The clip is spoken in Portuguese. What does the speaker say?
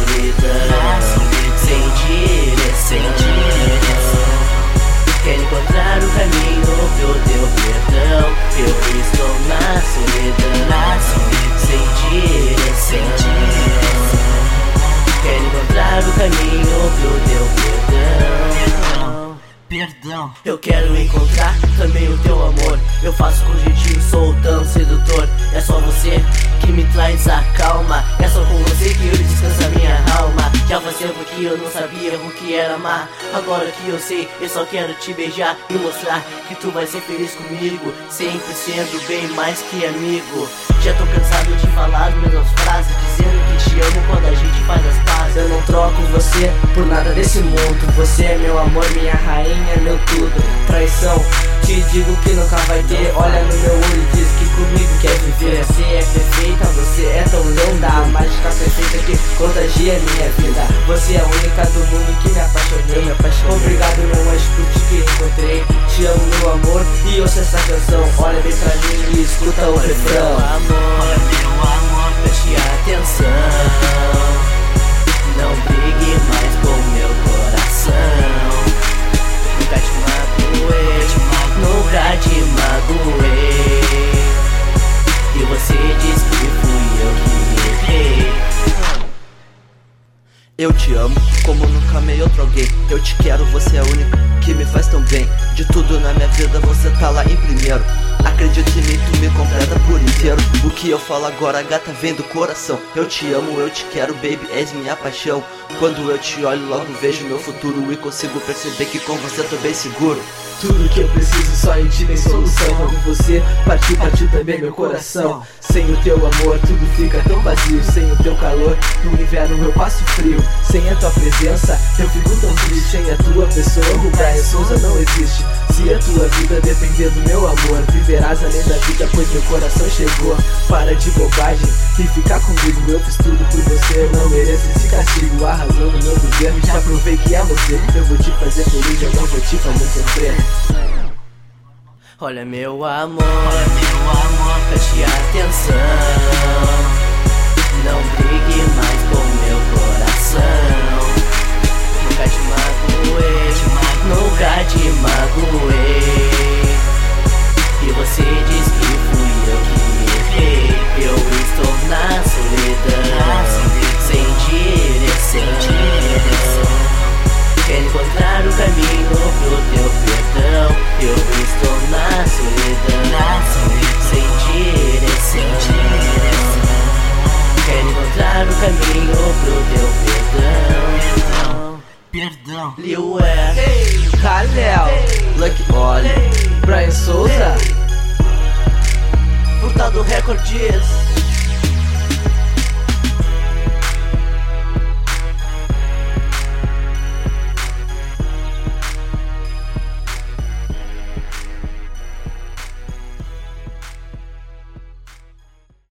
solidão, sem direção. Quero encontrar o caminho pro teu perdão. Eu estou na solidão, sem direção. Quero encontrar o caminho pro teu perdão. Eu quero encontrar também o teu amor. Eu faço com jeitinho, sou tão sedutor. É só você que me traz a calma. É só com você que eu descanso a minha alma. Já faz tempo que eu não sabia o que era amar. Agora que eu sei, eu só quero te beijar e mostrar que tu vai ser feliz comigo, sempre sendo bem mais que amigo. Já tô cansado de falar as mesmas frases, dizendo que te amo quando a gente faz as pazes. Eu não troco você por nada desse mundo. Você é meu amor, minha rainha, meu tudo. Traição, te digo que nunca vai ter. Olha no meu olho e diz que comigo quer viver. Você é perfeita, você é tão linda. A mágica perfeita que contagia minha vida. Você é a única do mundo que me apaixonei. Obrigado, meu anjo, por ti que encontrei. Te amo, meu amor, e ouça essa canção. Olha bem pra mim e escuta o refrão. Olha meu amor, preste atenção. Não brigue mais com meu coração. Nunca te magoei, nunca te magoei. E você diz que fui eu que errei. Eu te amo como nunca amei outro alguém. Eu te quero, você é a única que me faz tão bem. De tudo na minha vida você tá lá em primeiro. Acredita em mim, tu me completa por inteiro. O que eu falo agora, gata, vem do coração. Eu te amo, eu te quero, baby, és minha paixão. Quando eu te olho, logo vejo meu futuro e consigo perceber que com você tô bem seguro. Tudo que eu preciso só em ti tem solução. Quando você partiu também meu coração. Sem o teu amor tudo fica tão vazio. Sem o teu calor no inverno eu passo frio. Sem a tua presença eu fico tão triste. Sem a tua pessoa o Brian Souza não existe. Se a tua vida depender do meu amor, viverás além da vida pois meu coração chegou. Para de bobagem e ficar comigo. Eu fiz tudo por você, eu não mereço esse castigo. Arrasou no meu governo, já provei que é você. Eu vou te fazer feliz, eu não vou te fazer sofrer. Olha meu amor, preste atenção. Não brigue mais com meu coração. Nunca te magoei, nunca te magoei. E você diz que fui eu que errei. Eu estou na solidão, sem direção. Quero encontrar o caminho pro teu perdão. Eu estou na solidão, sem direção. Quero encontrar o caminho pro teu perdão. Lil Wayne, Kalel, Lucky Ollie, Brian Souza, Furtado Records.